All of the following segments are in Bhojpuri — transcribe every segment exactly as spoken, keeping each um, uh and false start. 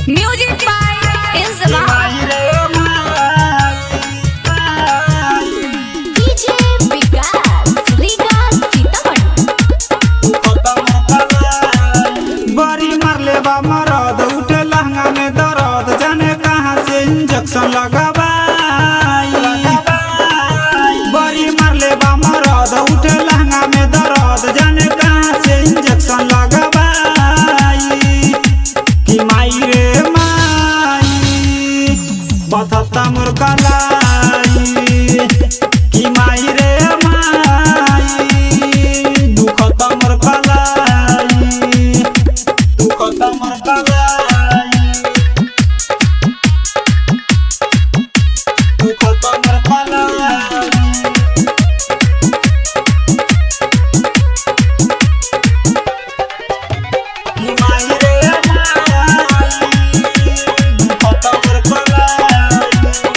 Music by Inzamam DJ Vikas Riga Sitamarhi. बड़ी मरले बा मरद उठे लहंगा में दर्द जाने कहाँ से इंजेक्शन लगाबाई। बड़ी मरले बा मरद उठे लहंगा में दर्द जाने कहाँ से इंजेक्शन लगाबाई। कि माई रे माई बथता मोर कलाई। कि माई रे माई दुखता मोर कलाई। दुखता मोर कलाई। दुखता मोर कलाई। कि माई रे माई दुखता मोर कलाई।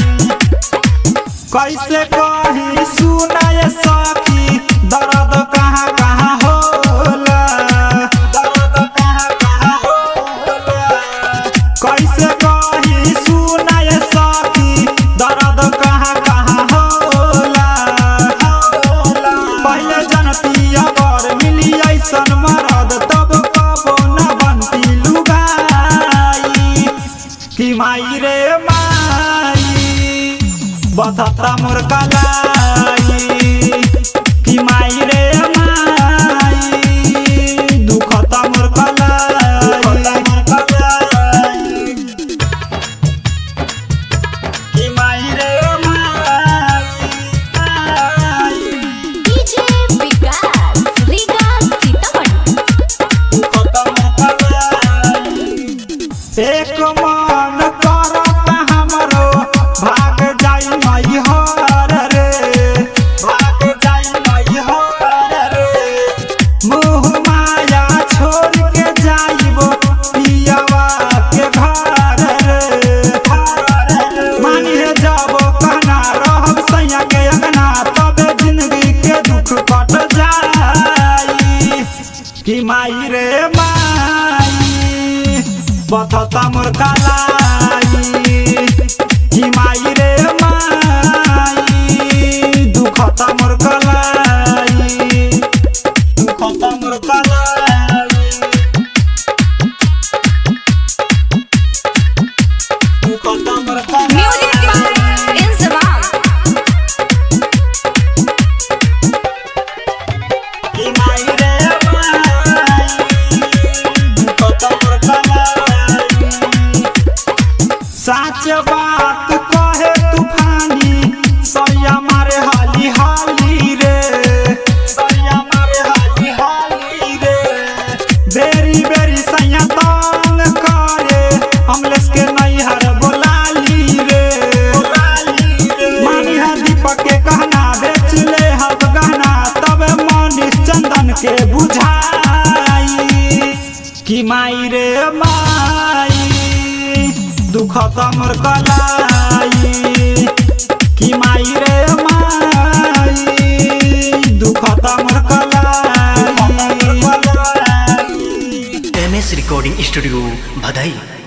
कैसे कही सुनाए सखी दर्द कहाँ कहाँ होला। दर्द कहाँ कहाँ होला। कैसे कही सुनाए सखी दर्द कहाँ कहाँ होला। पहले जनती अगर मिली ऐसन मरद तब कबो न बनती लुगाई। कि माई रे माई बथता मोर कलाई। कि माई रे माई दुखता मोर कलाई। कि माई रे माई डीजे विकास रीगा सीतामढ़ी। दुखता मोर कलाई। एक मन करत हमरो भाग जाई मई हर रे। भाग जाई मई हर रे। मोह माया छोड़ के जाइबो पियावा के घर रे। मानिए जाबो कहना रहब सैया के अंगना तबे जिंदगी के दुख कट जाई। कि माई रे माई बथता मोर कलाई। कि माई रे माई दुखता मोर कलाई। दुखता मोर कलाई। दुखता मोर कलाई। म्यूजिक बाय इंजमाम कि माई रे माई दुखता मोर कलाई। सच बात कहे तूफानी सैया मारे हाली हाली रे। सैया मारे हाली हाली रे। बेरी बेरी सैया तंग करे अमलेश के नैहर बोलाली रे। मानी है दीपक के कहना बेच ले हब गहना तब मनीष चंदन के बुझाई। कि माई रे माई दुखता मोर कलाई। कि माई रे माई दुखता मोर कलाई। एम एस रिकॉर्डिंग स्टूडियो भदई।